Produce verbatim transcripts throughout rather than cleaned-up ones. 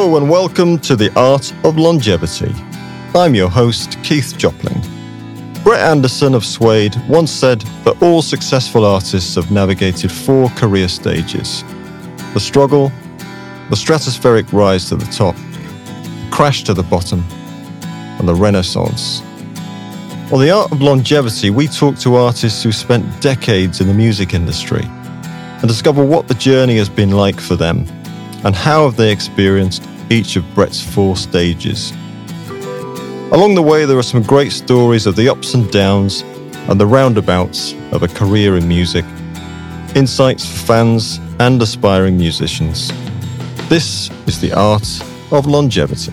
Hello and welcome to The Art of Longevity. I'm your host, Keith Jopling. Brett Anderson of Suede once said that all successful artists have navigated four career stages: the struggle, the stratospheric rise to the top, the crash to the bottom, and the renaissance. On The Art of Longevity, we talk to artists who spent decades in the music industry and discover what the journey has been like for them and how have they experienced each of Brett's four stages. Along the way, there are some great stories of the ups and downs and the roundabouts of a career in music, insights for fans and aspiring musicians. This is The Art of Longevity.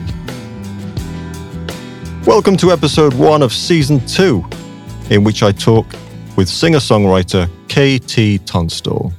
Welcome to episode one of season two, in which I talk with singer-songwriter K T Tunstall.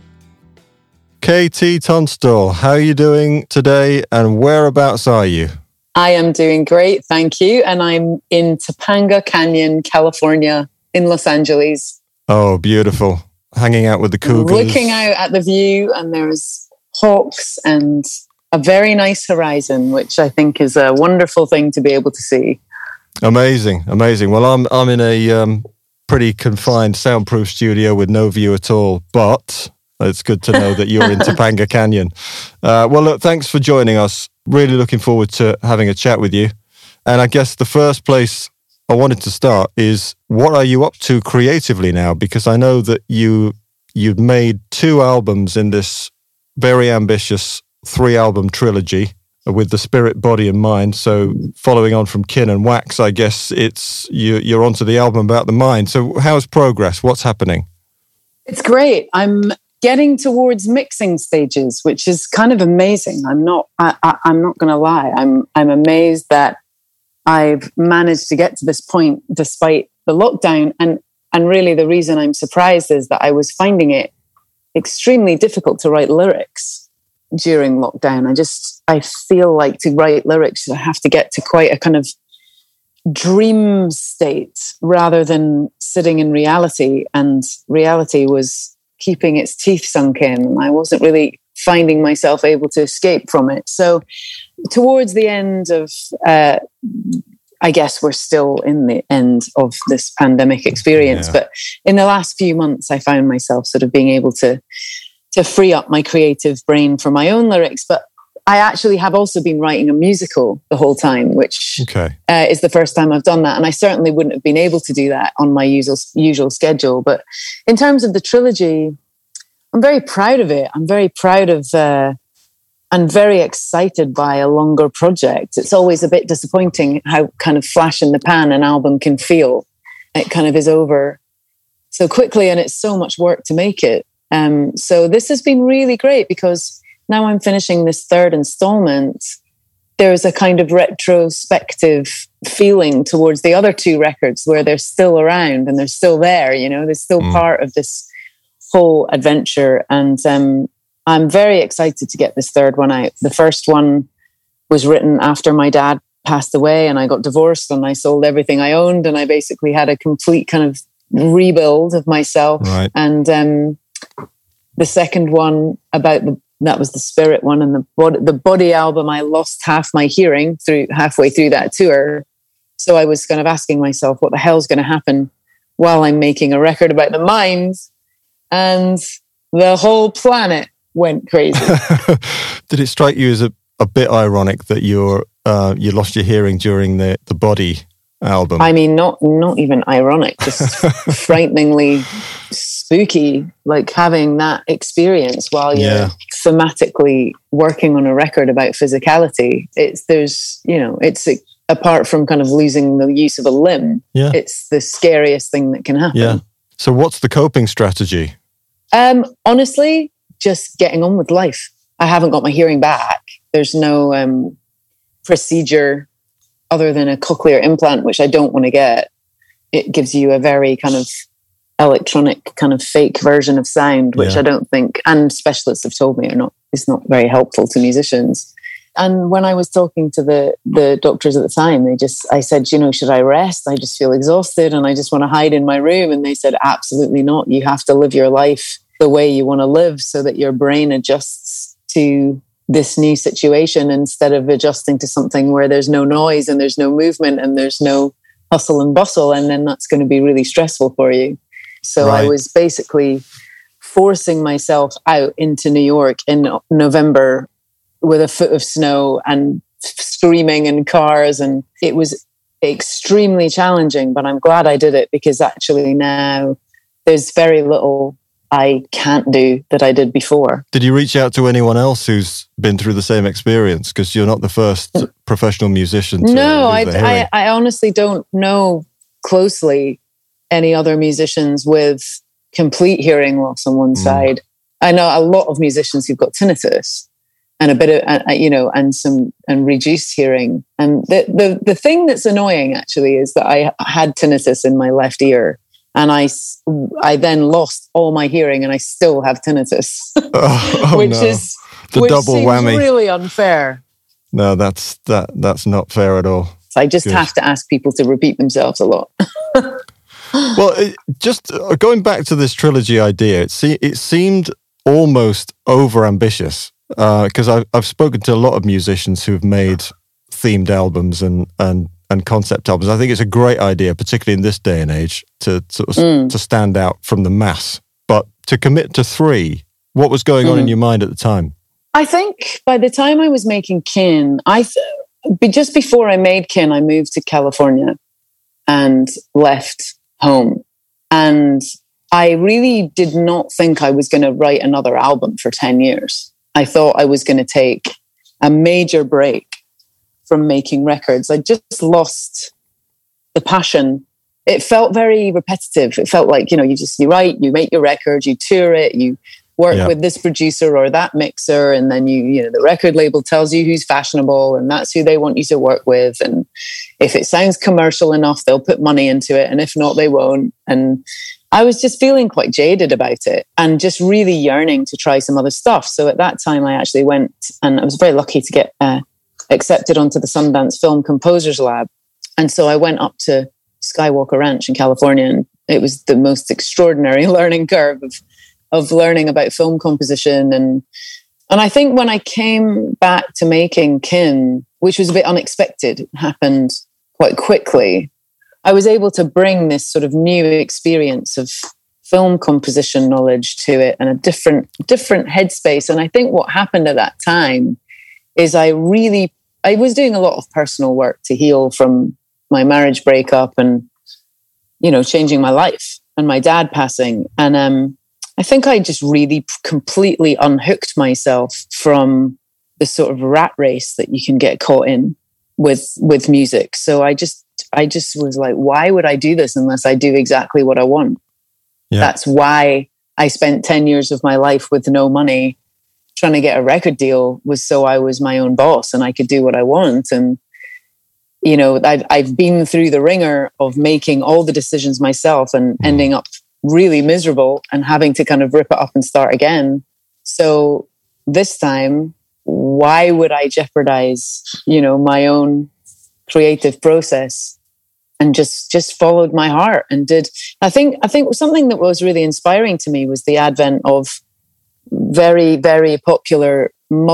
K T Tunstall, how are you doing today and whereabouts are you? I am doing great, thank you. And I'm in Topanga Canyon, California, in Los Angeles. Oh, beautiful. Hanging out with the cougars. Looking out at the view, and there's hawks and a very nice horizon, which I think is a wonderful thing to be able to see. Amazing, amazing. Well, I'm I'm in a um, pretty confined soundproof studio with no view at all, but it's good to know that you're in Topanga Canyon. Uh, well, look, thanks for joining us. Really looking forward to having a chat with you. And I guess the first place I wanted to start is, what are you up to creatively now? Because I know that you, you've made two albums in this very ambitious three-album trilogy with The Spirit, Body and Mind. So following on from Kin and Wax, I guess it's you, you're onto the album about the mind. So how's progress? What's happening? It's great. I'm getting towards mixing stages, which is kind of amazing. I'm not. I, I, I'm not going to lie. I'm. I'm amazed that I've managed to get to this point despite the lockdown. And and really, the reason I'm surprised is that I was finding it extremely difficult to write lyrics during lockdown. I just I feel like to write lyrics, I have to get to quite a kind of dream state rather than sitting in reality. And reality was keeping its teeth sunk in, and I wasn't really finding myself able to escape from it. So towards the end of, uh, I guess we're still in the end of this pandemic experience, yeah. But in the last few months, I found myself sort of being able to, to free up my creative brain for my own lyrics. But I actually have also been writing a musical the whole time, which okay. uh, is the first time I've done that. And I certainly wouldn't have been able to do that on my usual usual schedule. But in terms of the trilogy, I'm very proud of it. I'm very proud of uh, and very excited by a longer project. It's always a bit disappointing how kind of flash in the pan an album can feel. It kind of is over so quickly, and it's so much work to make it. Um, so this has been really great because now I'm finishing this third installment. There's a kind of retrospective feeling towards the other two records where they're still around and they're still there, you know, they're still mm. part of this whole adventure. And um, I'm very excited to get this third one out. The first one was written after my dad passed away and I got divorced and I sold everything I owned, and I basically had a complete kind of rebuild of myself. Right. And um, the second one about the that was the Spirit one, and the body, the body album, I lost half my hearing through halfway through that tour. So I was kind of asking myself, what the hell's going to happen while I'm making a record about the mind? And the whole planet went crazy. Did it strike you as a, a bit ironic that you're uh, you lost your hearing during the, the Body album? I mean, not not even ironic, just frighteningly spooky, like having that experience while you're yeah. thematically working on a record about physicality. It's there's, you know, it's a, apart from kind of losing the use of a limb, yeah. it's the scariest thing that can happen. Yeah. So what's the coping strategy? Um, honestly, just getting on with life. I haven't got my hearing back. There's no um, procedure other than a cochlear implant, which I don't want to get. It gives you a very kind of electronic kind of fake version of sound, which yeah. I don't think, and specialists have told me are not, is not very helpful to musicians. And when I was talking to the the doctors at the time, they just, I said, you know, should I rest? I just feel exhausted and I just want to hide in my room. And they said, absolutely not. You have to live your life the way you want to live so that your brain adjusts to this new situation instead of adjusting to something where there's no noise and there's no movement and there's no hustle and bustle, and then that's going to be really stressful for you. So right. I was basically forcing myself out into New York in November with a foot of snow and screaming in cars, and it was extremely challenging, but I'm glad I did it, because actually now there's very little I can't do that I did before. Did you reach out to anyone else who's been through the same experience? Because you're not the first professional musician to No, I, I, I honestly don't know closely any other musicians with complete hearing loss on one mm. side. I know a lot of musicians who've got tinnitus and a bit of, uh, you know, and some, and reduced hearing. And the, the, the thing that's annoying actually is that I had tinnitus in my left ear. And I, I then lost all my hearing, and I still have tinnitus, oh, oh, which no. is the which double seems whammy. Really unfair. No, that's that that's not fair at all. So I just Good. have to ask people to repeat themselves a lot. Well, it, just uh, going back to this trilogy idea, it se- it seemed almost over ambitious, because uh, I've I've spoken to a lot of musicians who've made themed albums and and. and concept albums. I think it's a great idea, particularly in this day and age, to sort of mm. to stand out from the mass. But to commit to three, what was going mm. on in your mind at the time? I think by the time I was making Kin, I th- just before I made Kin, I moved to California and left home. And I really did not think I was going to write another album for ten years. I thought I was going to take a major break from making records. I just lost the passion. It felt very repetitive. It felt like, you know, you just, you write, you make your record, you tour it, you work yeah. with this producer or that mixer, and then you, you know, the record label tells you who's fashionable and that's who they want you to work with. And if it sounds commercial enough, they'll put money into it. And if not, they won't. And I was just feeling quite jaded about it and just really yearning to try some other stuff. So at that time, I actually went, and I was very lucky to get uh, accepted onto the Sundance Film Composers Lab. And so I went up to Skywalker Ranch in California, and it was the most extraordinary learning curve of, of learning about film composition. And, and I think when I came back to making Kin, which was a bit unexpected, it happened quite quickly, I was able to bring this sort of new experience of film composition knowledge to it and a different, different headspace. And I think what happened at that time is I really, I was doing a lot of personal work to heal from my marriage breakup and, you know, changing my life and my dad passing. And um, I think I just really completely unhooked myself from the sort of rat race that you can get caught in with, with music. So I just, I just was like, why would I do this unless I do exactly what I want? Yeah. That's why I spent ten years of my life with no money trying to get a record deal, was so I was my own boss and I could do what I want. And, you know, I've, I've been through the ringer of making all the decisions myself and mm. ending up really miserable and having to kind of rip it up and start again. So this time, why would I jeopardize, you know, my own creative process? And just, just followed my heart and did. I think, I think something that was really inspiring to me was the advent of very, very popular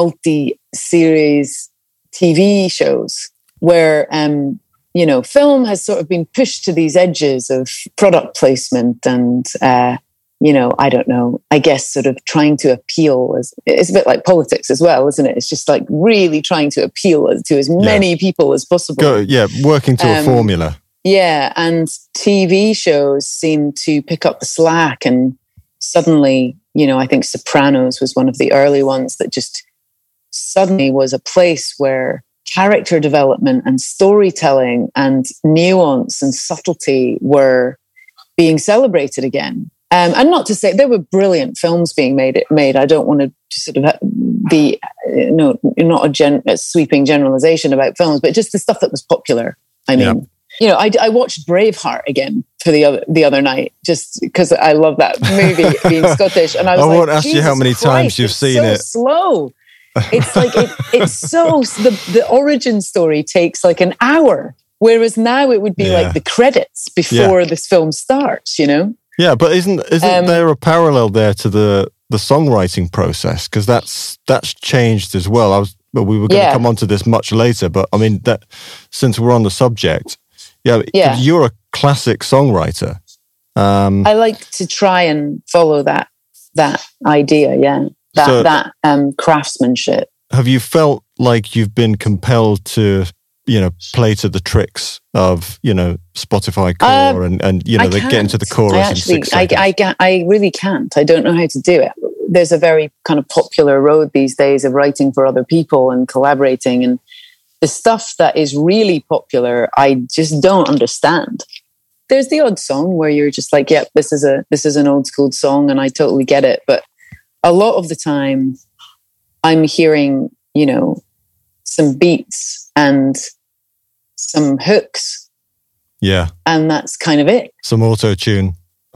multi-series T V shows where, um, you know, film has sort of been pushed to these edges of product placement and, uh, you know, I don't know, I guess sort of trying to appeal. As, it's a bit like politics as well, isn't it? It's just like really trying to appeal to as many yeah. people as possible. Go, yeah, working to um, a formula. Yeah, and T V shows seem to pick up the slack, and suddenly, you know, I think Sopranos was one of the early ones that just suddenly was a place where character development and storytelling and nuance and subtlety were being celebrated again. Um, and not to say there were brilliant films being made. Made. I don't want to sort of be, you know, not a, gen, a sweeping generalization about films, but just the stuff that was popular. I mean. Yeah. You know, I, I watched Braveheart again for the other the other night just because I love that movie being Scottish, and I was I like, won't ask you how many Christ, times you've seen so it. Slow. It's like it, it's so the the origin story takes like an hour, whereas now it would be yeah. like the credits before yeah. this film starts. You know. Yeah, but isn't isn't um, there a parallel there to the the songwriting process, because that's that's changed as well. I was well, we were going to Yeah. come on to this much later, but I mean that since we're on the subject, yeah, Yeah. you're a classic songwriter. Um, I like to try and follow that that idea, yeah, that So- that um, craftsmanship. have you felt like you've been compelled to, you know, play to the tricks of, you know, Spotify core Um, and, and you know, I they get into the chorus I in actually, six I, seconds? I, ca- I really can't. I don't know how to do it. There's a very kind of popular road these days of writing for other people and collaborating, and the stuff that is really popular, I just don't understand. There's the odd song where you're just like, yep, this is a this is an old school song, and I totally get it. But a lot of the time, I'm hearing, you know, some beats and some hooks, Yeah, and that's kind of it. some auto tune.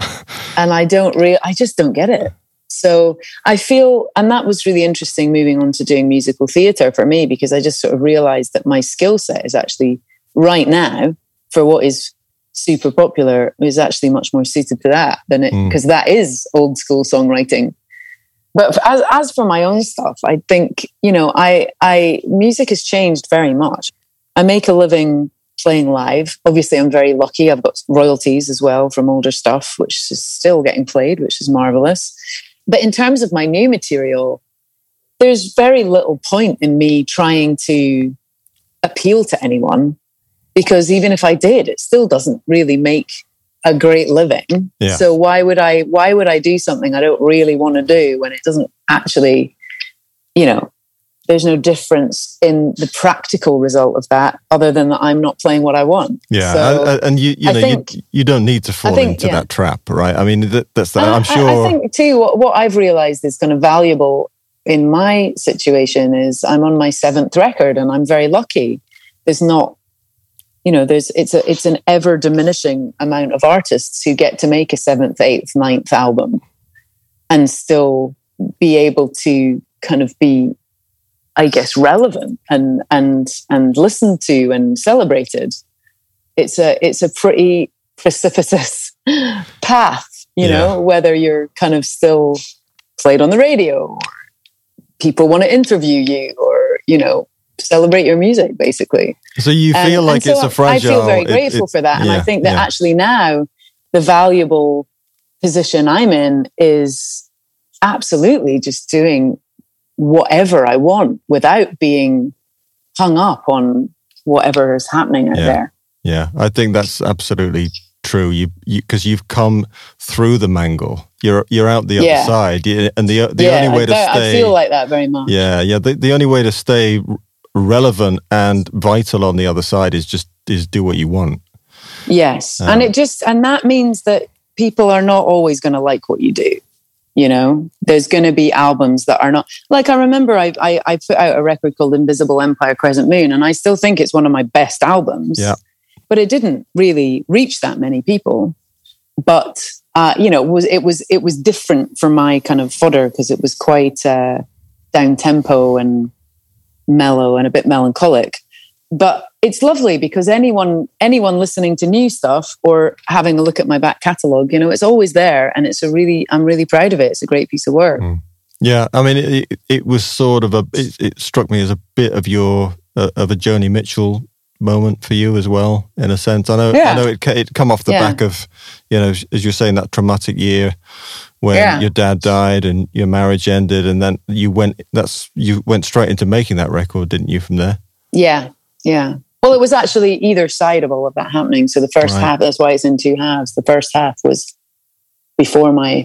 And I don't really, I just don't get it. So I feel, and that was really interesting moving on to doing musical theatre for me, because I just sort of realized that my skill set is actually right now for what is super popular is actually much more suited to that than it, Mm. because that is old school songwriting. But for- as, as for my own stuff, I think, you know, I, I, music has changed very much. I make a living playing live. Obviously, I'm very lucky. I've got royalties as well from older stuff, which is still getting played, which is marvelous. But in terms of my new material, there's very little point in me trying to appeal to anyone, because even if I did, it still doesn't really make a great living. Yeah. So why would I, why would I do something I don't really want to do when it doesn't actually, you know, there's no difference in the practical result of that other than that I'm not playing what I want. Yeah, So and, and you you I know think- you you don't need to fall think, into yeah. that trap, right? I mean, that, that's that. I- I'm I- sure. I think too, what, what I've realized is kind of valuable in my situation is I'm on my seventh record, and I'm very lucky. There's not, you know, there's it's a it's an ever diminishing amount of artists who get to make a seventh, eighth, ninth album and still be able to kind of be, I guess, relevant and and and listened to and celebrated. It's a it's a pretty precipitous path, you Yeah. know, whether you're kind of still played on the radio, or people want to interview you, or, you know, celebrate your music, basically. So you And- feel and like so it's a fragile. I feel very it- grateful it- for that. And I yeah, think that yeah. actually now the valuable position I'm in is absolutely just doing whatever I want without being hung up on whatever is happening out Yeah. there. Yeah, I think that's absolutely true. You because you, have come through the mangle. You're you're out the Yeah. other side, You- and the the yeah, only way I, to I stay. feel like that very much. yeah, yeah. The, the only way to stay r- relevant and vital on the other side is just is do what you want. Yes. Um, and it just, and that means that people are not always going to like what you do. You know, there's going to be albums that are not, like, I remember I, I, I put out a record called Invisible Empire Crescent Moon, and I still think it's one of my best albums. Yeah. But it didn't really reach that many people. But, uh, you know, it was, it was, it was different for my kind of fodder, because it was quite uh, down tempo and mellow and a bit melancholic. But it's lovely because anyone anyone listening to new stuff or having a look at my back catalogue, you know, it's always there, and it's a really I'm really proud of it. It's a great piece of work. Mm. Yeah, I mean, it, it, it was sort of a. It, it struck me as a bit of your uh, of a Joni Mitchell moment for you as well, in a sense. I know, Yeah. I know it ca- it come off the Yeah. back of, you know, as you're saying, that traumatic year when Yeah. your dad died and your marriage ended, and then you went. That's you went straight into making that record, didn't you? From there. Yeah, yeah. Well, it was actually either side of all of that happening. So the first Right. half, that's why it's in two halves. The first half was before my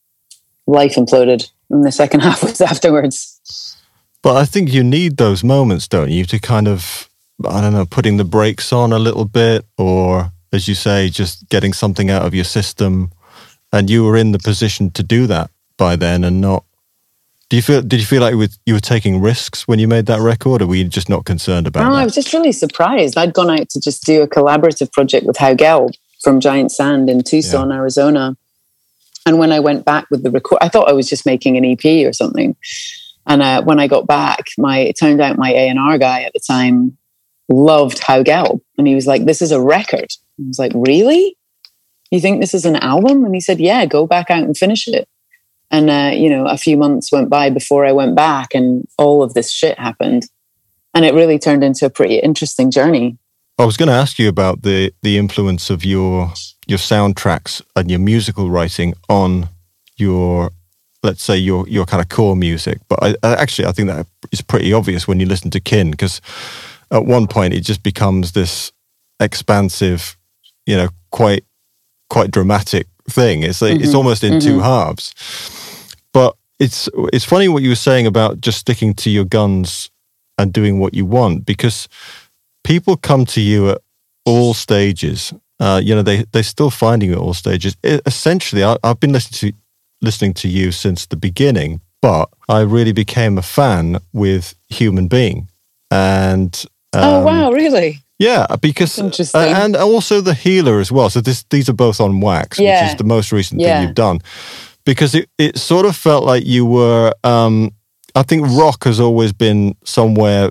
life imploded, and the second half was afterwards. But I think you need those moments, don't you, to kind of, I don't know, putting the brakes on a little bit, or as you say, just getting something out of your system. And you were in the position to do that by then, and not. Do you feel? Did you feel like you were, you were taking risks when you made that record, or were you just not concerned about No, that? I was just really surprised. I'd gone out to just do a collaborative project with Hal Gelb from Giant Sand in Tucson, Arizona. And when I went back with the record, I thought I was just making an E P or something. And uh, when I got back, my it turned out my A and R guy at the time loved Hal Gelb, and he was like, "This is a record." I was like, "Really? You think this is an album?" And he said, "Yeah, go back out and finish it." And, uh, you know, a few months went by before I went back and all of this shit happened. And it really turned into a pretty interesting journey. I was going to ask you about the, the influence of your your soundtracks and your musical writing on your, let's say, your your kind of core music. But I, I actually, I think that is pretty obvious when you listen to Kin, because at one point it just becomes this expansive, you know, quite quite dramatic thing. It's like, mm-hmm. it's almost in mm-hmm. two halves. But it's it's funny what you were saying about just sticking to your guns and doing what you want, because people come to you at all stages. Uh, you know, they they're still finding you at all stages. It, essentially, I, I've been listening to listening to you since the beginning, but I really became a fan with Human Being. And um, oh wow, really? Yeah, because uh, and also The Healer as well. So this these are both on Wax, yeah. which is the most recent yeah. thing you've done. Because it, it sort of felt like you were, um, I think rock has always been somewhere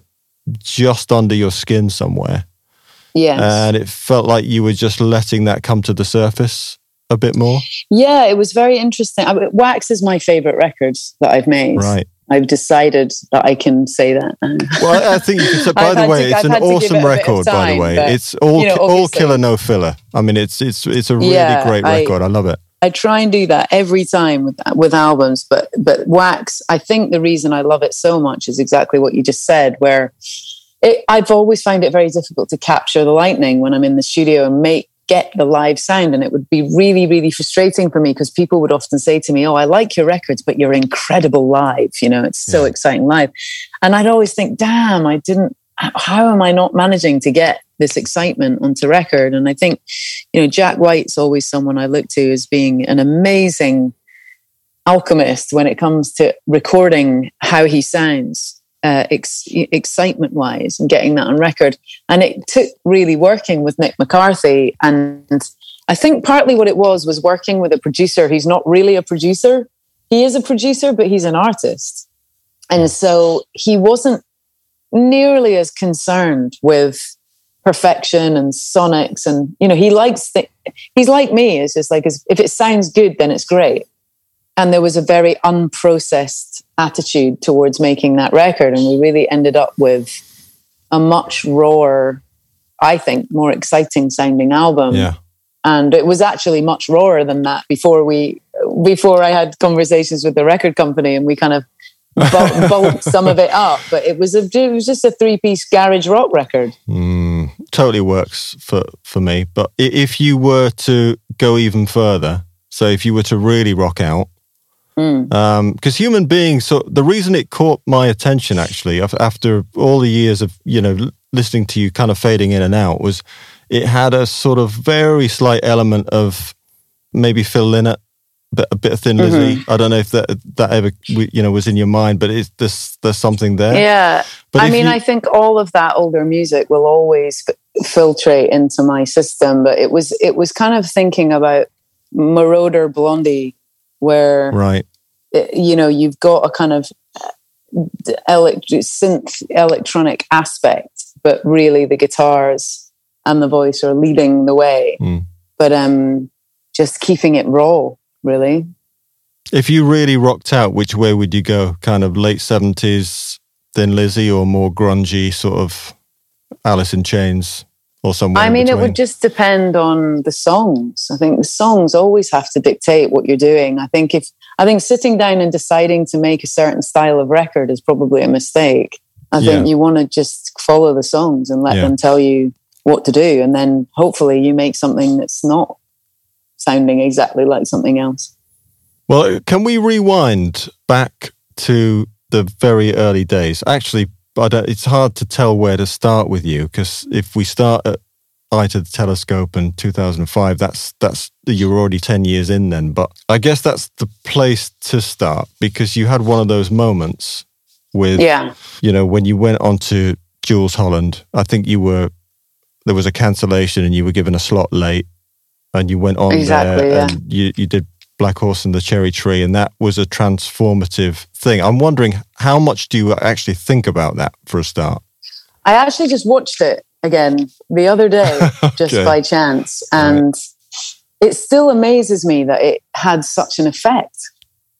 just under your skin somewhere. Yes. And it felt like you were just letting that come to the surface a bit more. Yeah, it was very interesting. I mean, Wax is my favorite record that I've made. Right. I've decided that I can say that. Well, I think you can say, by the way, to, it's I've an awesome it record, time, by the way. But, it's all, you know, all killer, no filler. I mean, it's it's it's a really yeah, great record. I, I love it. I try and do that every time with with albums, but but Wax, I think the reason I love it so much is exactly what you just said, where it, I've always found it very difficult to capture the lightning when I'm in the studio and make get the live sound, and it would be really, really frustrating for me because people would often say to me, "Oh, I like your records, but you're incredible live. You know, it's so yeah. exciting live." And I'd always think, "Damn, I didn't. How am I not managing to get this excitement onto record?" And I think, you know, Jack White's always someone I look to as being an amazing alchemist when it comes to recording how he sounds. Uh, ex- excitement wise and getting that on record. And it took really working with Nick McCarthy. And I think partly what it was was working with a producer who's not really a producer. He is a producer, but he's an artist. And so he wasn't nearly as concerned with perfection and sonics. And, you know, he likes, th- he's like me. It's just like, if it sounds good, then it's great. And there was a very unprocessed attitude towards making that record. And we really ended up with a much rawer, I think, more exciting sounding album. Yeah. And it was actually much rawer than that before we, before I had conversations with the record company and we kind of bulked, bulked some of it up. But it was a, it was just a three piece garage rock record. Mm, totally works for, for me. But if you were to go even further, so if you were to really rock out, because mm. um, Human Beings, so the reason it caught my attention actually after all the years of, you know, listening to you kind of fading in and out, was it had a sort of very slight element of maybe Phil Lynott, but a bit of Thin mm-hmm. Lizzy. I don't know if that that ever, you know, was in your mind, but it's there's there's something there. Yeah, but I mean, you, I think all of that older music will always f- filtrate into my system. But it was it was kind of thinking about Marauder Blondie, where right, it, you know, you've got a kind of elect- synth electronic aspect, but really the guitars and the voice are leading the way. Mm. But um, just keeping it raw, really. If you really rocked out, which way would you go? Kind of late seventies Thin Lizzy, or more grungy sort of Alice in Chains? Or somewhere I mean, it would just depend on the songs. I think the songs always have to dictate what you're doing. I think if I think sitting down and deciding to make a certain style of record is probably a mistake. I yeah. think you want to just follow the songs and let yeah. them tell you what to do, and then hopefully you make something that's not sounding exactly like something else. Well, can we rewind back to the very early days? Actually, I don't, it's hard to tell where to start with you, because if we start at Eye to the Telescope in two thousand five, that's that's you're already ten years in then. But I guess that's the place to start, because you had one of those moments with, yeah. you know, when you went on to Jools Holland. I think you were there was a cancellation and you were given a slot late, and you went on exactly, there yeah. and you you did Black Horse and the Cherry Tree, and that was a transformative thing. I'm wondering, how much do you actually think about that for a start? I actually just watched it again the other day, okay. just by chance. And right. it still amazes me that it had such an effect.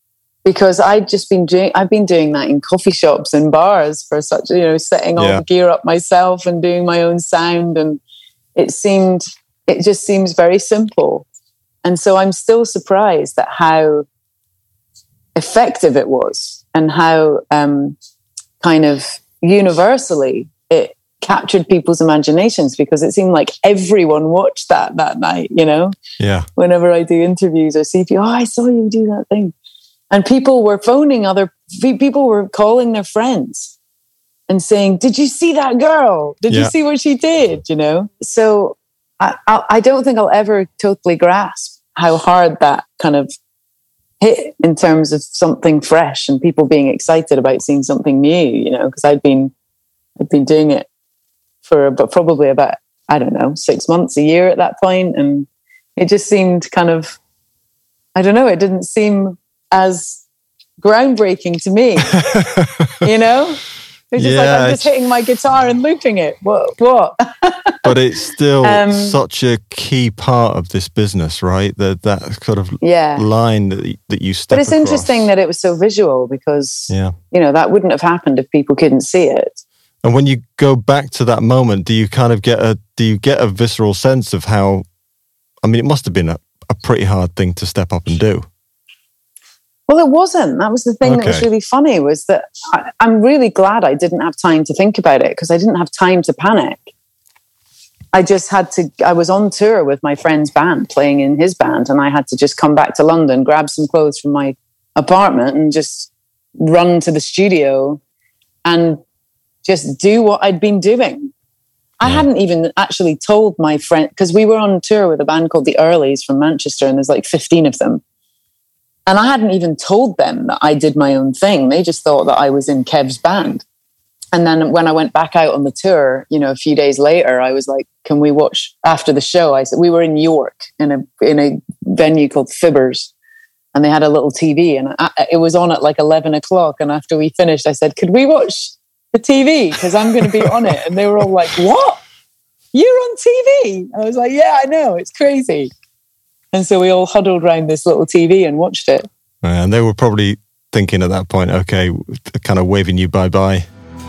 because I'd just been doing, I've been doing that in coffee shops and bars for such, you know, setting all yeah. the gear up myself and doing my own sound. And it seemed, it just seems very simple. And so I'm still surprised at how effective it was and how um, kind of universally it captured people's imaginations, because it seemed like everyone watched that that night, you know? Yeah. Whenever I do interviews or see people, oh, I saw you do that thing. And people were phoning other, people were calling their friends and saying, did you see that girl? Did yeah. you see what she did? You know? So I, I, I don't think I'll ever totally grasp how hard that kind of hit in terms of something fresh and people being excited about seeing something new, you know, because I'd been, I'd been doing it for but probably about, I don't know, six months, a year at that point. And it just seemed kind of, I don't know, it didn't seem as groundbreaking to me, you know? It's just yeah, like, I'm just hitting my guitar and looping it. What? What? But it's still Um, such a key part of this business, right? That that sort of Yeah. line that, that you step But it's across. interesting that it was so visual, because, Yeah. you know, that wouldn't have happened if people couldn't see it. And when you go back to that moment, do you kind of get a do you get a visceral sense of how? I mean, it must have been a, a pretty hard thing to step up and do. Well, it wasn't. That was the thing that was Okay. really funny, was that I, I'm really glad I didn't have time to think about it, because I didn't have time to panic. I just had to, I was on tour with my friend's band, playing in his band, and I had to just come back to London, grab some clothes from my apartment and just run to the studio and just do what I'd been doing. I Yeah. hadn't even actually told my friend, because we were on tour with a band called the Earlies from Manchester, and there's like fifteen of them. And I hadn't even told them that I did my own thing. They just thought that I was in Kev's band. And then when I went back out on the tour, you know, a few days later, I was like, can we watch after the show? I said, we were in York in a in a venue called Fibbers, and they had a little T V, and I, it was on at like eleven o'clock. And after we finished, I said, could we watch the T V? Because I'm going to be on it. And they were all like, what? You're on T V? I was like, yeah, I know. It's crazy. And so we all huddled around this little T V and watched it. And they were probably thinking at that point, okay, kind of waving you bye-bye.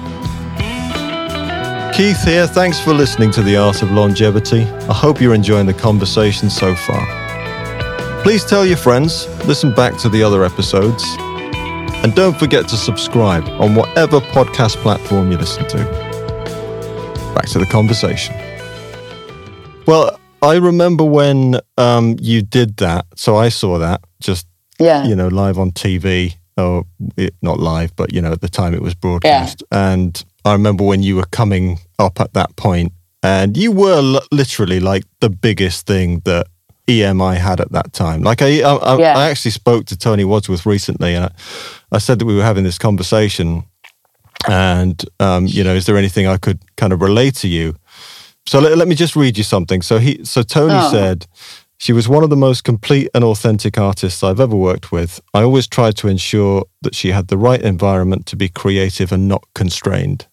Keith here. Thanks for listening to The Art of Longevity. I hope you're enjoying the conversation so far. Please tell your friends, listen back to the other episodes, and don't forget to subscribe on whatever podcast platform you listen to. Back to the conversation. Well, I remember when um, you did that, so I saw that just, Yeah. you know, live on T V, or it, not live, but, you know, at the time it was broadcast. Yeah. And I remember when you were coming up at that point, and you were l- literally like the biggest thing that E M I had at that time. Like I, I, I, Yeah. I actually spoke to Tony Wadsworth recently, and I, I said that we were having this conversation, and um, you know, is there anything I could kind of relate to you? So let, let me just read you something. So he, so Tony Oh. said, she was one of the most complete and authentic artists I've ever worked with. I always tried to ensure that she had the right environment to be creative and not constrained.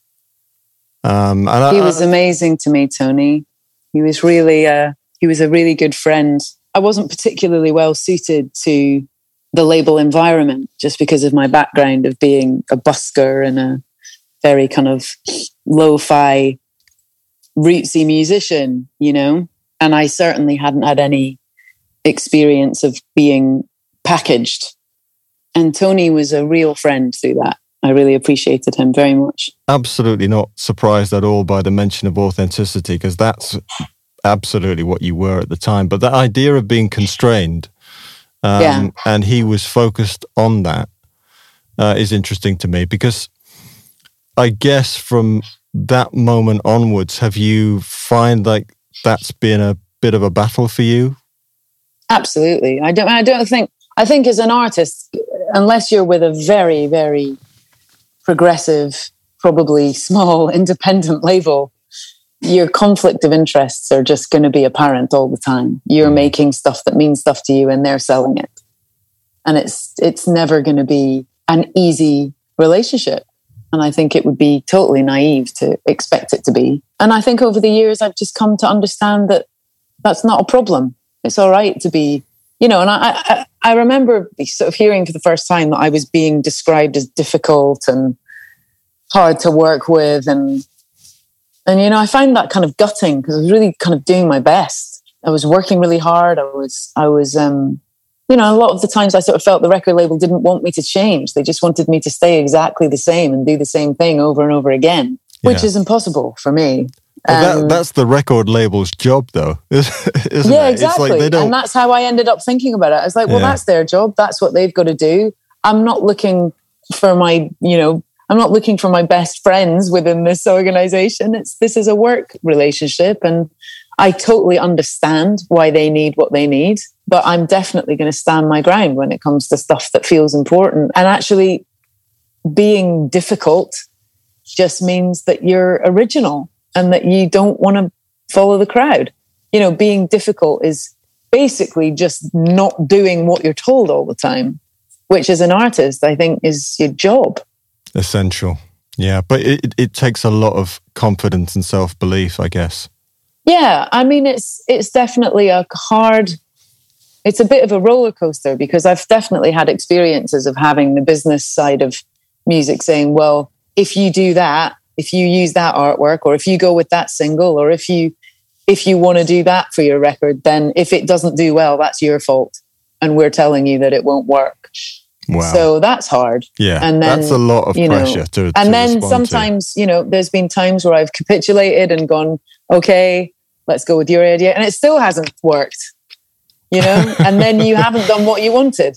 Um, and He I, was amazing to me, Tony. He was really, uh, he was a really good friend. I wasn't particularly well suited to the label environment, just because of my background of being a busker and a very kind of lo-fi, rootsy musician, you know? And I certainly hadn't had any experience of being packaged. And Tony was a real friend through that. I really appreciated him very much. absolutely not surprised at all by the mention of authenticity, because that's absolutely what you were at the time. But that idea of being constrained, um, Yeah. and he was focused on that, uh, is interesting to me, because I guess from that moment onwards, have you find like that's been a bit of a battle for you? Absolutely. I don't, I don't think, I think as an artist, unless you're with a very, very progressive, probably small independent label, your conflict of interests are just going to be apparent all the time. You're making stuff that means stuff to you and they're selling it. And it's, it's never going to be an easy relationship. And I think it would be totally naive to expect it to be. And I think over the years, I've just come to understand that that's not a problem. It's all right to be you know, and I, I, I remember sort of hearing for the first time that I was being described as difficult and hard to work with. And, and, you know, I find that kind of gutting because I was really kind of doing my best. I was working really hard. I was, I was, um, you know, a lot of the times I sort of felt the record label didn't want me to change. They just wanted me to stay exactly the same and do the same thing over and over again, which yeah. is impossible for me. Well, um, that, that's the record label's job, though, isn't yeah, it? exactly. It's like they don't... And that's how I ended up thinking about it. I was like, well, yeah. that's their job. That's what they've got to do. I'm not looking for my, you know, I'm not looking for my best friends within this organization. It's this is a work relationship, and I totally understand why they need what they need. But I'm definitely going to stand my ground when it comes to stuff that feels important. And actually, being difficult just means that you're original. And that you don't want to follow the crowd. You know, being difficult is basically just not doing what you're told all the time, which as an artist, I think is your job. Essential. Yeah, but it, it takes a lot of confidence and self-belief, I guess. Yeah, I mean, it's it's definitely a hard, it's a bit of a roller coaster because I've definitely had experiences of having the business side of music saying, well, if you do that, if you use that artwork, or if you go with that single, or if you if you want to do that for your record, then if it doesn't do well, that's your fault. And we're telling you that it won't work. Wow. So that's hard. Yeah, and then, that's a lot of you know, pressure to, to And then to. sometimes, you know, there's been times where I've capitulated and gone, okay, let's go with your idea. And it still hasn't worked, you know? And then you haven't done what you wanted.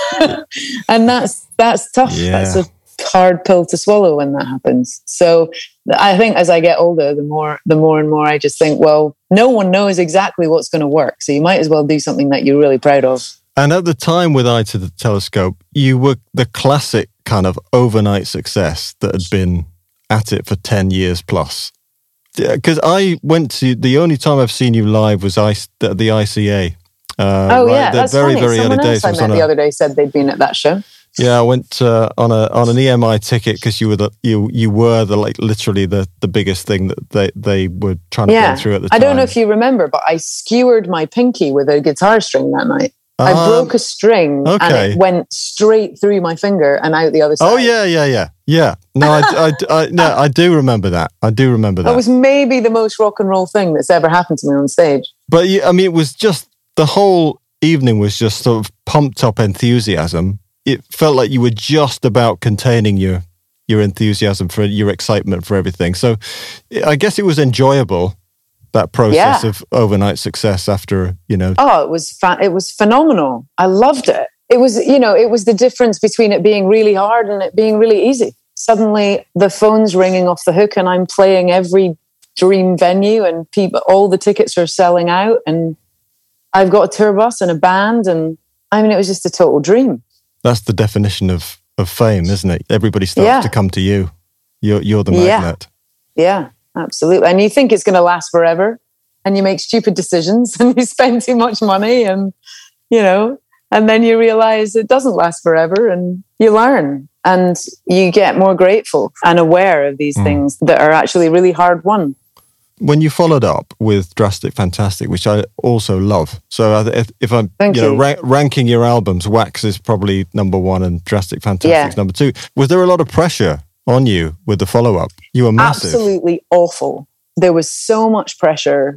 And that's that's tough. Yeah. That's a hard pill to swallow when that happens. So I think as I get older, the more the more and more I just think, well, no one knows exactly what's going to work. So you might as well do something that you're really proud of. And at the time with Eye to the Telescope, you were the classic kind of overnight success that had been at it for ten years plus. Because I went to, the only time I've seen you live was I, the, the I C A. Uh, oh, right, yeah, the that's very, funny. very Someone early else days. I met I the a... other day said they'd been at that show. Yeah, I went uh, on a on an E M I ticket because you were the you you were the like literally the, the biggest thing that they, they were trying to yeah. get through at the time. I don't know if you remember, but I skewered my pinky with a guitar string that night. Um, I broke a string okay. and it went straight through my finger and out the other side. Oh yeah, yeah, yeah, yeah. No, I, I, I, no, I do remember that. I do remember that. That was maybe the most rock and roll thing that's ever happened to me on stage. But I mean, it was just the whole evening was just sort of pumped up enthusiasm. It felt like you were just about containing your your enthusiasm for your excitement for everything. So I guess it was enjoyable, that process yeah. of overnight success after, you know. Oh, it was fa- it was phenomenal. I loved it. It was, you know, it was the difference between it being really hard and it being really easy. Suddenly the phone's ringing off the hook and I'm playing every dream venue and people, all the tickets are selling out and I've got a tour bus and a band and I mean, it was just a total dream. That's the definition of, of fame, isn't it? Everybody starts yeah. to come to you. You're, you're the magnet. Yeah. yeah, absolutely. And you think it's going to last forever and you make stupid decisions and you spend too much money and, you know, and then you realize it doesn't last forever and you learn and you get more grateful and aware of these mm. things that are actually really hard won. When you followed up with Drastic Fantastic, which I also love. So if, if I'm Thank you know, you. Ra- ranking your albums, Wax is probably number one and Drastic Fantastic yeah. is number two. Was there a lot of pressure on you with the follow-up? You were massive. Absolutely awful. There was so much pressure.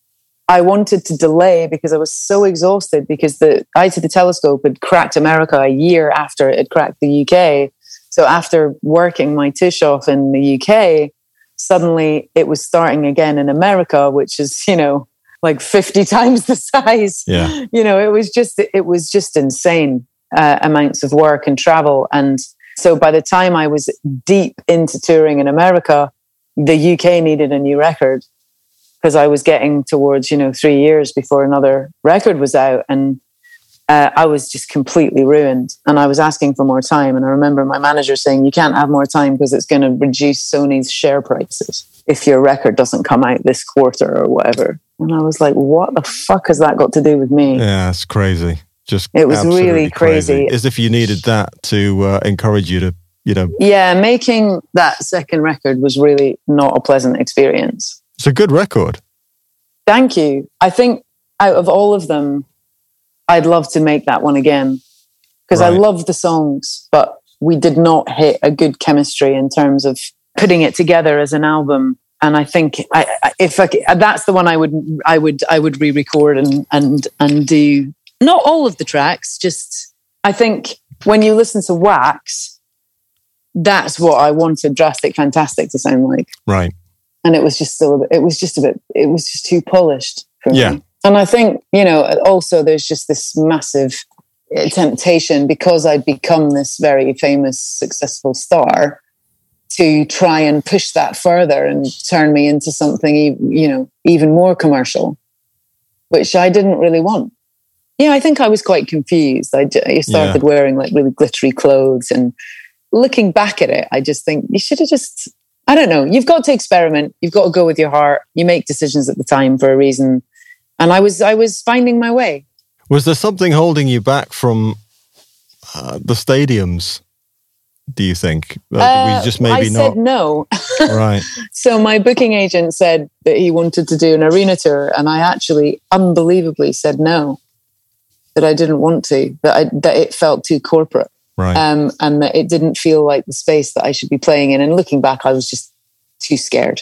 I wanted to delay because I was so exhausted because the Eye to the Telescope had cracked America a year after it had cracked the U K. So after working my tush off in the U K, suddenly it was starting again in America, which is, you know, like fifty times the size. Yeah. You know, it was just, it was just insane uh, amounts of work and travel. And so by the time I was deep into touring in America, the U K needed a new record because I was getting towards, you know, three years before another record was out. And uh, I was just completely ruined. And I was asking for more time. And I remember my manager saying, you can't have more time because it's going to reduce Sony's share prices if your record doesn't come out this quarter or whatever. And I was like, what the fuck has that got to do with me? Yeah, it's crazy. Just it was really crazy. crazy. As if you needed that to uh, encourage you to, you know. Yeah, making that second record was really not a pleasant experience. It's a good record. Thank you. I think out of all of them, I'd love to make that one again because right. I love the songs, but we did not hit a good chemistry in terms of putting it together as an album. And I think I, if I, that's the one I would I would I would re-record and and and do not all of the tracks. Just I think when you listen to Wax, that's what I wanted Drastic Fantastic to sound like. Right. And it was just still a bit, it was just a bit it was just too polished for yeah. me. And I think, you know, also there's just this massive temptation because I'd become this very famous, successful star to try and push that further and turn me into something, you know, even more commercial, which I didn't really want. Yeah, I think I was quite confused. I, I started yeah. wearing like really glittery clothes, and looking back at it, I just think you should have just, I don't know, you've got to experiment. You've got to go with your heart. You make decisions at the time for a reason. And I was I was finding my way. Was there something holding you back from uh, the stadiums, do you think? Uh, uh, we just maybe I not. said no. Right. So my booking agent said that he wanted to do an arena tour, and I actually unbelievably said no, that I didn't want to, that I, that it felt too corporate. Right. Um, and that it didn't feel like the space that I should be playing in. And looking back, I was just too scared.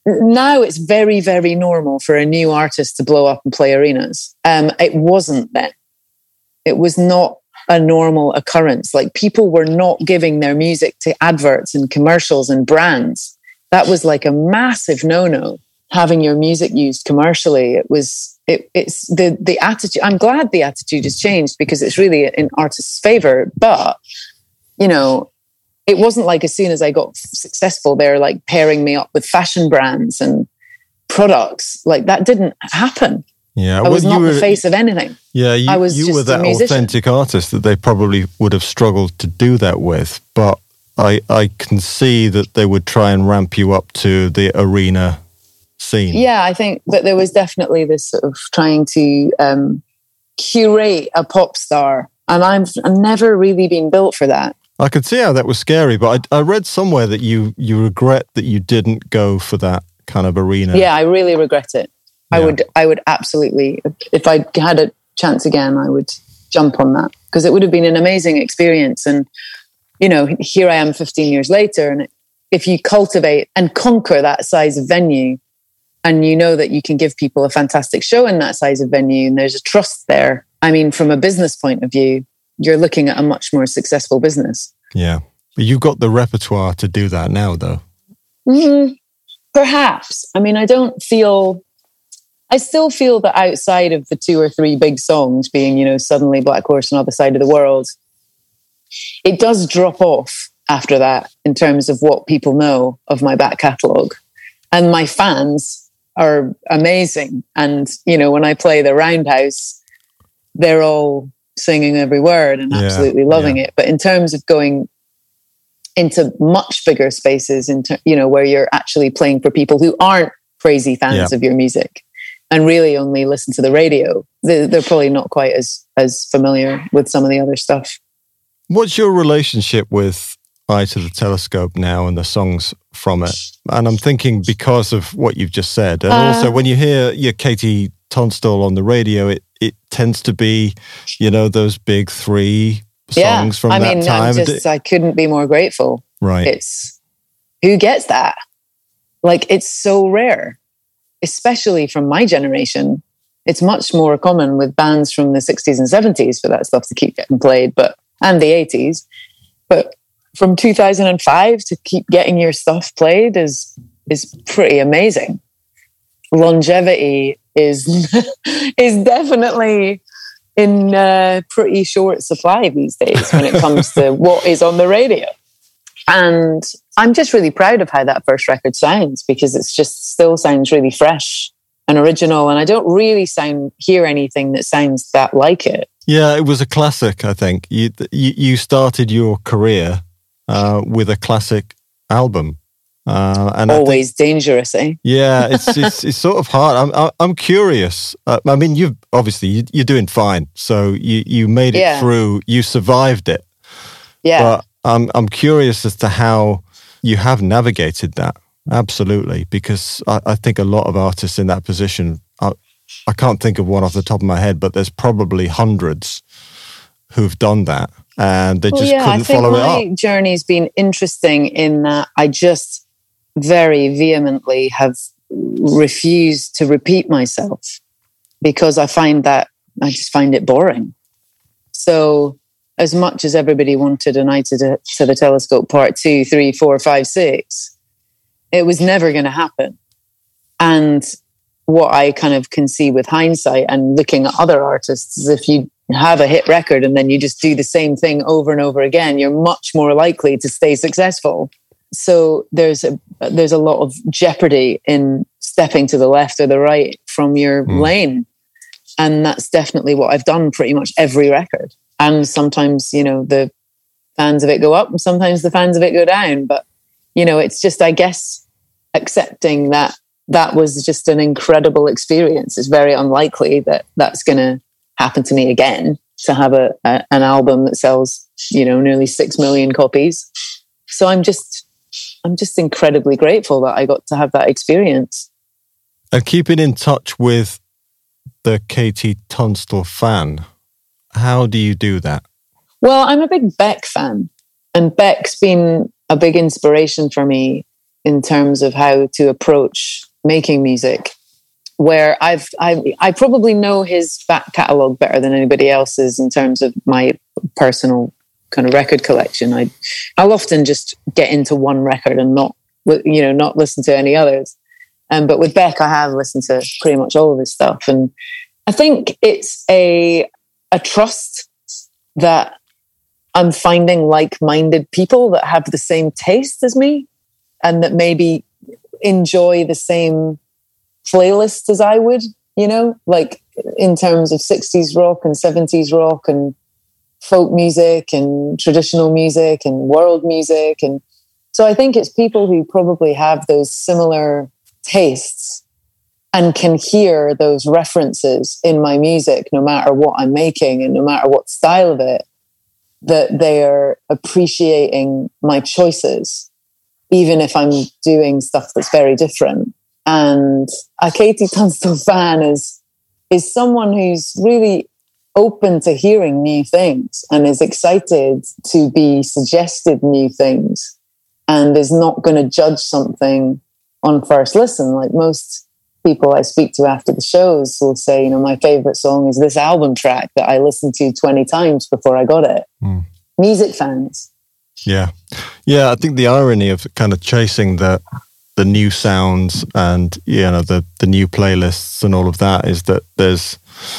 Now it's very, very normal for a new artist to blow up and play arenas. Um, it wasn't then. It was not a normal occurrence. Like, people were not giving their music to adverts and commercials and brands. That was like a massive no-no, having your music used commercially. It was, it, it's the, the attitude. I'm glad the attitude has changed because it's really in artists' favor. But, you know, it wasn't like as soon as I got successful, they're like pairing me up with fashion brands and products. Like, that didn't happen. Yeah, I well, was not were, the face of anything. Yeah, you, I was you just were that a musician. authentic artist that they probably would have struggled to do that with. But I, I can see that they would try and ramp you up to the arena scene. Yeah, I think that there was definitely this sort of trying to um, curate a pop star. And I've, I've never really been built for that. I could see how that was scary, but I, I read somewhere that you you regret that you didn't go for that kind of arena. Yeah, I really regret it. Yeah. I would I would absolutely, if I had a chance again, I would jump on that, because it would have been an amazing experience. And, you know, here I am fifteen years later, and if you cultivate and conquer that size of venue, and you know that you can give people a fantastic show in that size of venue, and there's a trust there. I mean, from a business point of view, you're looking at a much more successful business. Yeah. But you've got the repertoire to do that now, though. Mm-hmm. Perhaps. I mean, I don't feel... I still feel that outside of the two or three big songs being, you know, Suddenly, Black Horse, and Other Side of the World, it does drop off after that in terms of what people know of my back catalogue. And my fans are amazing. And, you know, when I play the Roundhouse, they're all singing every word and yeah, absolutely loving yeah. it. But in terms of going into much bigger spaces, into, you know, where you're actually playing for people who aren't crazy fans yeah. of your music and really only listen to the radio, they're, they're probably not quite as, as familiar with some of the other stuff. What's your relationship with Eye to the Telescope now and the songs from it? And I'm thinking because of what you've just said. And uh, also when you hear your Katie Tunstall on the radio, it, it tends to be, you know, those big three songs yeah, from I that mean, time. I'm just, I couldn't be more grateful. Right. It's, who gets that? Like, it's so rare, especially from my generation. It's much more common with bands from the sixties and seventies for that stuff to keep getting played, but and the eighties. But from two thousand five to keep getting your stuff played is is pretty amazing. Longevity is is definitely in uh, pretty short supply these days when it comes to what is on the radio. And I'm just really proud of how that first record sounds, because it's just still sounds really fresh and original. And I don't really sound hear anything that sounds that like it. Yeah, it was a classic, I think. You you, you started your career uh, with a classic album. Uh, and Always I think, dangerous, eh? Yeah, it's, it's it's sort of hard. I'm I'm curious. Uh, I mean, you've obviously you, you're doing fine, so you, you made it yeah. through. You survived it. Yeah. But I'm I'm curious as to how you have navigated that. Absolutely, because I, I think a lot of artists in that position are, I can't think of one off the top of my head, but there's probably hundreds who've done that, and they well, just yeah, couldn't I think follow it my up. journey's been interesting in that I just very vehemently have refused to repeat myself because I find that I just find it boring. So as much as everybody wanted an Eye to the, to the Telescope part two, three, four, five, six, it was never going to happen. And what I kind of can see with hindsight and looking at other artists is if you have a hit record and then you just do the same thing over and over again, you're much more likely to stay successful. So there's a there's a lot of jeopardy in stepping to the left or the right from your mm. lane. And that's definitely what I've done pretty much every record. And sometimes, you know, the fans of it go up and sometimes the fans of it go down. But, you know, it's just, I guess, accepting that that was just an incredible experience. It's very unlikely that that's going to happen to me again, to have a, a an album that sells, you know, nearly six million copies. So I'm just, I'm just incredibly grateful that I got to have that experience. And keeping in touch with the K T Tunstall fan, how do you do that? Well, I'm a big Beck fan, and Beck's been a big inspiration for me in terms of how to approach making music. Where I've, I, I probably know his back catalogue better than anybody else's in terms of my personal kind of record collection. I, I'll often just get into one record and not, you know, not listen to any others. Um, but with Beck, I have listened to pretty much all of his stuff, and I think it's a a trust that I'm finding like-minded people that have the same taste as me, and that maybe enjoy the same playlist as I would, you know, like in terms of sixties rock and seventies rock and folk music and traditional music and world music. And so I think it's people who probably have those similar tastes and can hear those references in my music, no matter what I'm making and no matter what style of it, that they are appreciating my choices, even if I'm doing stuff that's very different. And a K T Tunstall fan is is someone who's really open to hearing new things and is excited to be suggested new things and is not going to judge something on first listen. Like most people I speak to after the shows will say, you know, my favorite song is this album track that I listened to twenty times before I got it. Mm. Music fans. Yeah. Yeah, I think the irony of kind of chasing the the new sounds and, you know, the, the new playlists and all of that is that there's,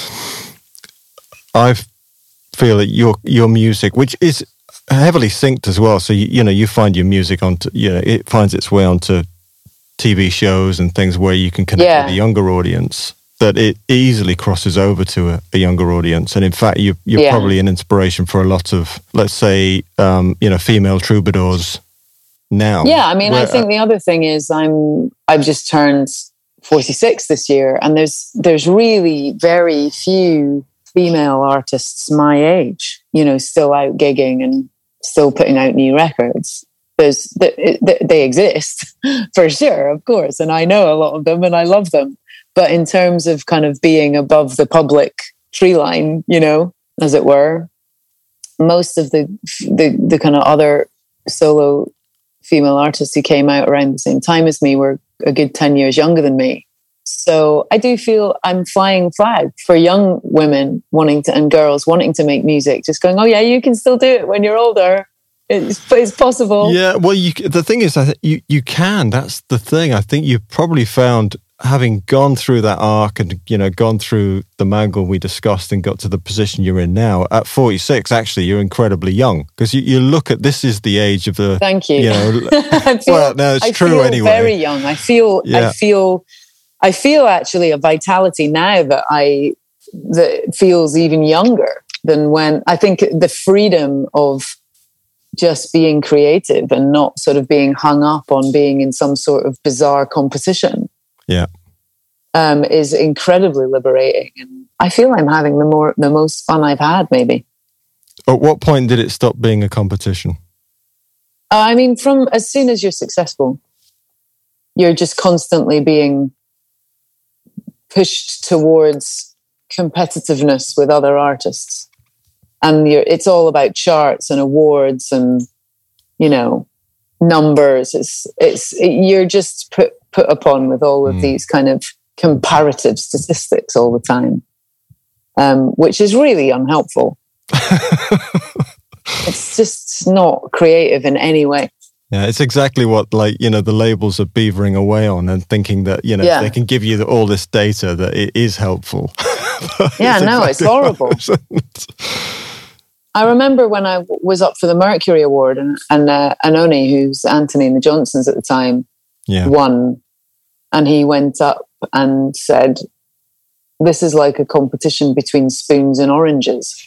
I feel that your your music, which is heavily synced as well, so, you, you know, you find your music onto, you know, it finds its way onto T V shows and things where you can connect yeah. with a younger audience, that it easily crosses over to a, a younger audience. And in fact, you, you're yeah. probably an inspiration for a lot of, let's say, um, you know, female troubadours now. Yeah, I mean, where, I think the other thing is I'm, I've just turned forty-six this year, and there's there's really very few female artists my age, you know, still out gigging and still putting out new records. There's they, they exist for sure, of course, and I know a lot of them and I love them. But in terms of kind of being above the public tree line, you know, as it were, most of the the, the kind of other solo female artists who came out around the same time as me were a good ten years younger than me. So I do feel I'm flying flag for young women wanting to, and girls wanting to make music, just going, oh yeah, you can still do it when you're older. It's, it's possible. Yeah, well, you, the thing is, I th- you you can. That's the thing. I think you've probably found, having gone through that arc and, you know, gone through the mangle we discussed and got to the position you're in now, at forty-six, actually, you're incredibly young. Because you, you look at, this is the age of the... Thank you. You know, I feel, well, no, it's I true feel anyway. very young. I feel, yeah. I feel, I feel actually a vitality now that I, that feels even younger than when, I think the freedom of just being creative and not sort of being hung up on being in some sort of bizarre competition. Yeah. Um, is incredibly liberating. And I feel I'm having the more the most fun I've had, maybe. At what point did it stop being a competition? Uh, I mean, from as soon as you're successful, you're just constantly being pushed towards competitiveness with other artists. And you're, it's all about charts and awards and, you know, numbers. It's, it's, it, you're just put, put upon with all of mm. these kind of comparative statistics all the time, um, which is really unhelpful. It's just not creative in any way. Yeah, it's exactly what, like, you know, the labels are beavering away on and thinking that, you know, yeah. they can give you the, all this data, that it is helpful. Yeah, it's no, exactly it's horrible. I remember when I w- was up for the Mercury Award and, and uh, Anoni, who's Anthony and the Johnsons at the time, yeah. won. And he went up and said, "This is like a competition between spoons and oranges."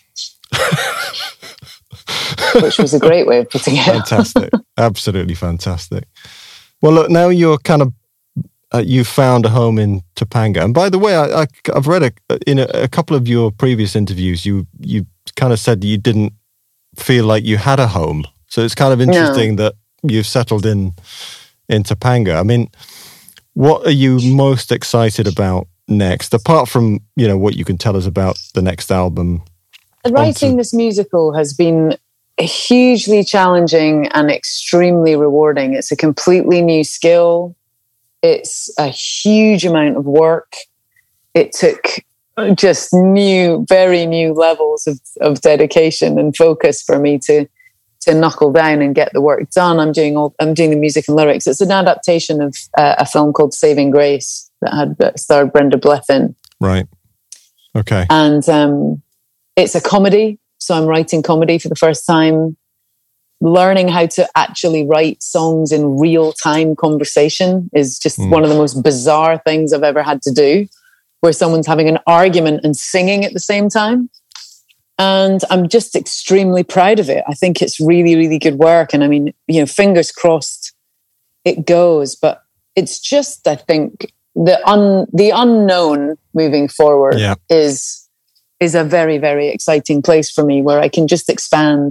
Which was a great way of putting it. Fantastic. Absolutely fantastic. Well, look, now you're kind of, uh, you've found a home in Topanga. And by the way, I, I, I've read a, in a, a couple of your previous interviews, you you kind of said you didn't feel like you had a home. So it's kind of interesting no. that you've settled in in Topanga. I mean, what are you most excited about next, apart from, you know, what you can tell us about the next album? Writing onto- this musical has been hugely challenging and extremely rewarding. It's a completely new skill. It's a huge amount of work. It took just new, very new levels of, of dedication and focus for me to to knuckle down and get the work done. I'm doing all. I'm doing the music and lyrics. It's an adaptation of uh, a film called Saving Grace that had that starred Brenda Blethyn. Right. Okay. And um, it's a comedy. So I'm writing comedy for the first time, learning how to actually write songs in real time conversation is just mm. one of the most bizarre things I've ever had to do, where someone's having an argument and singing at the same time. And I'm just extremely proud of it. I think it's really, really good work. And I mean, you know, fingers crossed it goes, but it's just, I think the un, the unknown moving forward yeah. is is a very, very exciting place for me, where I can just expand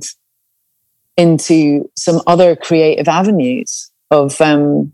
into some other creative avenues of, um,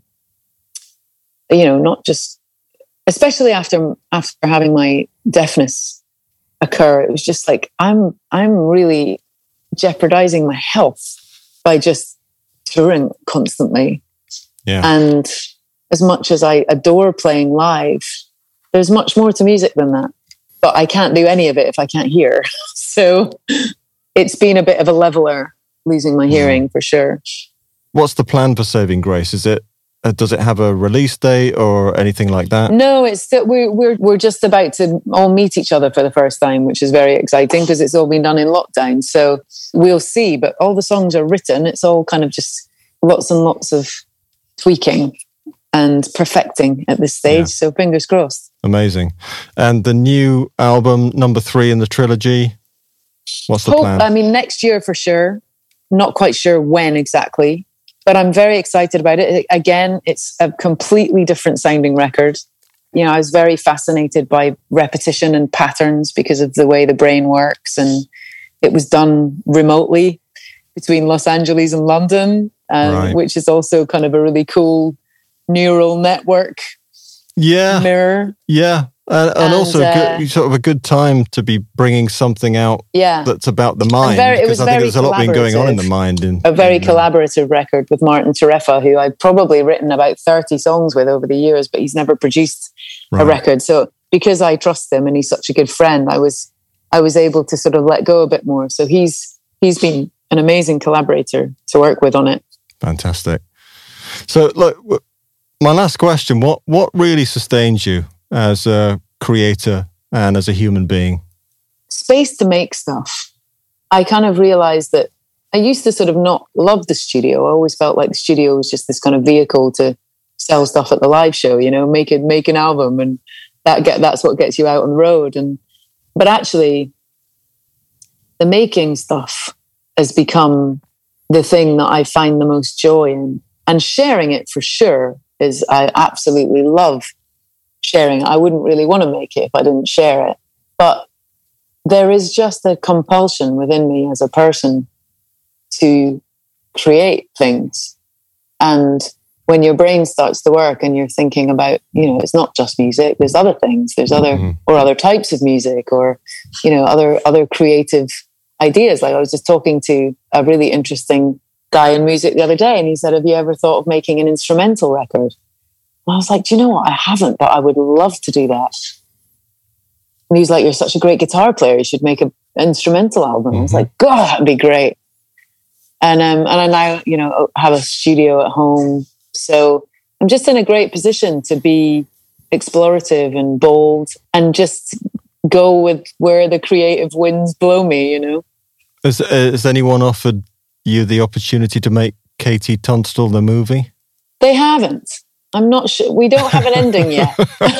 you know, not just, especially after after having my deafness occur, it was just like, I'm I'm really jeopardizing my health by just touring constantly. Yeah. And as much as I adore playing live, there's much more to music than that. But I can't do any of it if I can't hear. So it's been a bit of a leveler, losing my hearing for sure. What's the plan for Saving Grace? Is it uh, does it have a release date or anything like that? No, it's that we're we're we're just about to all meet each other for the first time, which is very exciting because it's all been done in lockdown. So we'll see. But all the songs are written. It's all kind of just lots and lots of tweaking and perfecting at this stage. Yeah. So fingers crossed. Amazing. And the new album, number three in the trilogy, what's the Hope, plan? I mean, next year for sure. Not quite sure when exactly, but I'm very excited about it. Again, it's a completely different sounding record. You know, I was very fascinated by repetition and patterns because of the way the brain works. And it was done remotely between Los Angeles and London, um, right. which is also kind of a really cool neural network yeah mirror yeah and, and, and also uh, good, sort of a good time to be bringing something out yeah that's about the mind, very, because I think there's a lot been going on in the mind in, a very in, collaborative record with Martin Terefa, who I've probably written about thirty songs with over the years, but he's never produced right. a record. So because I trust him and he's such a good friend, I was I was able to sort of let go a bit more. So he's he's been an amazing collaborator to work with on it. Fantastic. So look, my last question, what what really sustains you as a creator and as a human being? Space to make stuff. I kind of realized that I used to sort of not love the studio. I always felt like the studio was just this kind of vehicle to sell stuff at the live show, you know, make it, make an album, and that get that's what gets you out on the road. And but actually, the making stuff has become the thing that I find the most joy in, and sharing it for sure. Is I absolutely love sharing. I wouldn't really want to make it if I didn't share it. But there is just a compulsion within me as a person to create things. And when your brain starts to work and you're thinking about, you know, it's not just music, there's other things, there's other, mm-hmm. or other types of music, or, you know, other, other creative ideas. Like I was just talking to a really interesting guy in music the other day, and he said, have you ever thought of making an instrumental record? And I was like, do you know what? I haven't, but I would love to do that. And he was like, you're such a great guitar player, you should make an instrumental album. Mm-hmm. I was like, God, that'd be great. And um, and I now, you know, have a studio at home. So I'm just in a great position to be explorative and bold and just go with where the creative winds blow me, you know. Has, uh, has anyone offered you the opportunity to make Katie Tunstall the movie? They haven't. I'm not sure. We don't have an ending yet.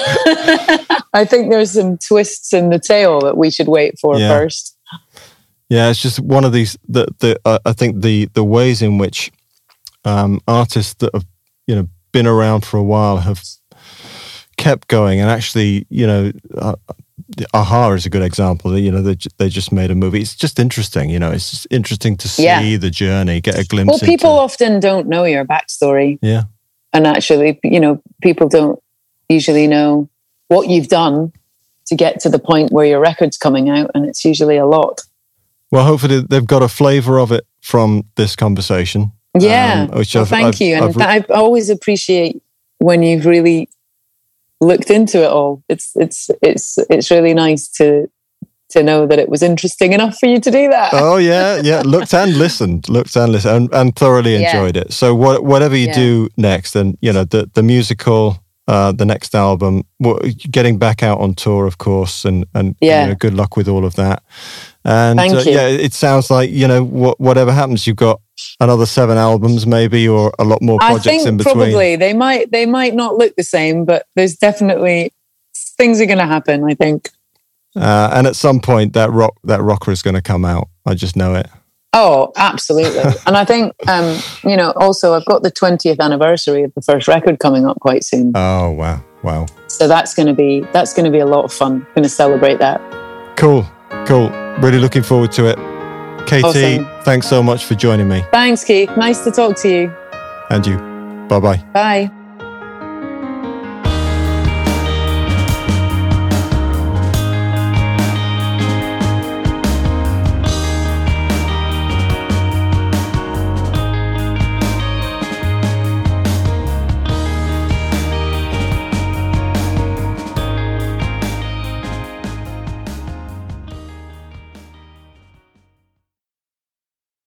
I think there's some twists in the tale that we should wait for yeah. first. Yeah, it's just one of these. The the uh, I think the the ways in which um, artists that have you know been around for a while have kept going, and actually, you know, uh, Aha is a good example. You know, they they just made a movie. It's just interesting. You know, it's just interesting to see yeah. the journey, get a glimpse. Well, people into... often don't know your backstory. Yeah, and actually, you know, people don't usually know what you've done to get to the point where your record's coming out, and it's usually a lot. Well, hopefully they've got a flavour of it from this conversation. Yeah, um, which well, I've, thank I've, you. And I've, I've, I always appreciate when you've really looked into it all. It's it's it's it's really nice to to know that it was interesting enough for you to do that. Oh yeah, yeah. Looked and listened, looked and listened, and, and thoroughly enjoyed yeah. it. So what, whatever you yeah. do next, and you know the the musical. Uh, the next album, getting back out on tour, of course, and and yeah. you know, good luck with all of that. And Thank uh, you. yeah, it sounds like you know wh- whatever happens, you've got another seven albums, maybe, or a lot more projects I think in between. Probably they might they might not look the same, but there's definitely things are going to happen. I think. Uh, and at some point, that rock that rocker is going to come out. I just know it. Oh, absolutely. And I think, um, you know, also I've got the twentieth anniversary of the first record coming up quite soon. Oh, wow. Wow. So that's going to be, that's going to be a lot of fun. Going to celebrate that. Cool. Cool. Really looking forward to it. Katie, awesome. Thanks so much for joining me. Thanks, Keith. Nice to talk to you. And you. Bye-bye. Bye.